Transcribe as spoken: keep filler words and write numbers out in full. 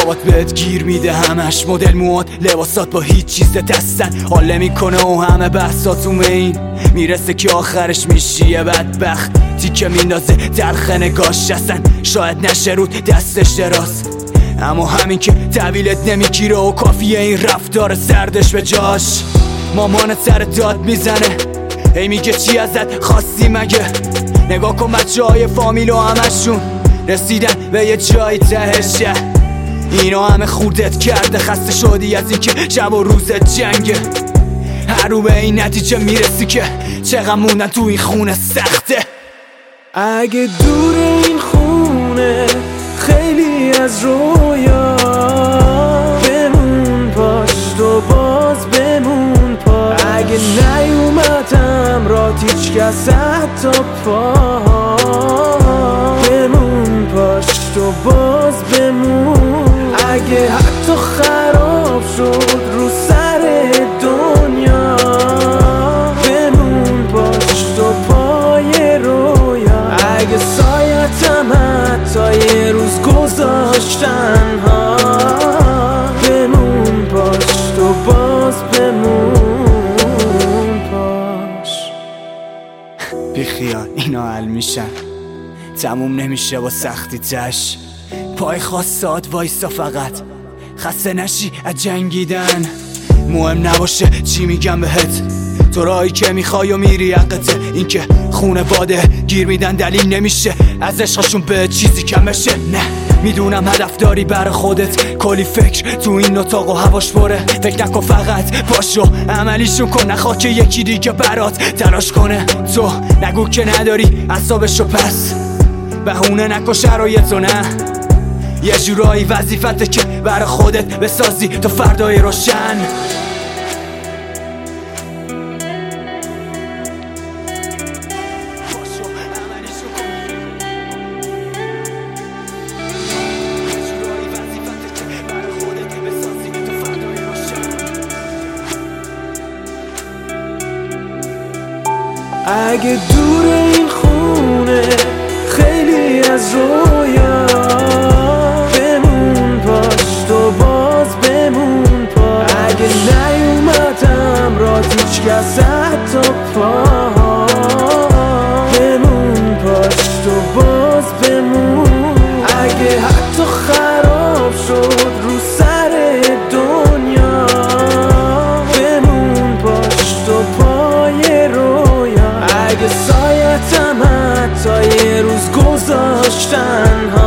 شبات بهت گیر میده همش، مدل موات لباسات با هیچ چیز دستن حال نمیکنه و همه بحثاتون به این میرسه که آخرش میشی یه بدبخت تیکه میندازه تلخ نگاش هستن شاید نشه رود دستش دراز، اما همین که طویلت نمیگیره و کافیه این رفتار سردش به جاش. مامانت سر داد میزنه هی میگه چی ازت خواستی مگه، نگاه کن بچه های فامیل و همشون رسیدن به یه جایی تهشه، اینا همه خوردت کرده خسته شدی از این که شب و روزت جنگه، هر رو به این نتیجه میرسی که چقدر موندن تو این خونه سخته. اگه دور این خونه خیلی از رویا بمون پاشت و باز بمون پاش، اگه نیومدم رات هیچ کس حتی پا بمون پاشت و باز بمون، اگه حتی خراب شد رو سر دنیا بمون پاشت و پای رویا، اگه سایتم حتی یه روز گذاشتن ها بمون پاشت و باز بمون پاش. بیخیال اینا حل میشن، تموم نمیشه با سختی تش، پای خواستاد وایسا فقط خسته نشی از جنگیدن، مهم نباشه چی میگم بهت تو راهی که میخوای و میری حقته، این که خونه واده گیر میدن دلیل نمیشه از عشقشون به چیزی کم بشه. نه میدونم هدف داری بر خودت کلی فکر تو این اتاق و هواش پره، فکر نکن فقط پاشو عملیشون کن، نخواه که یکی دیگه برات تلاش کنه، تو نگو که نداری اعصابشو پس بهونه نکن شرایطو، نه یه جورایی وظیفته که بر خودت بسازی تا فردای روشن. اگه دور این خونه خیلی از رویا بمون پاشت و باز بمون پاش، اگه نیومدم رات هیچ کس حتی پا بمون پاشت و باز بمون، اگه حتی خراب شد رو سر دنیا بمون پاشت و پای رویا، اگه سایتم حتی یه روز گذاشتن ها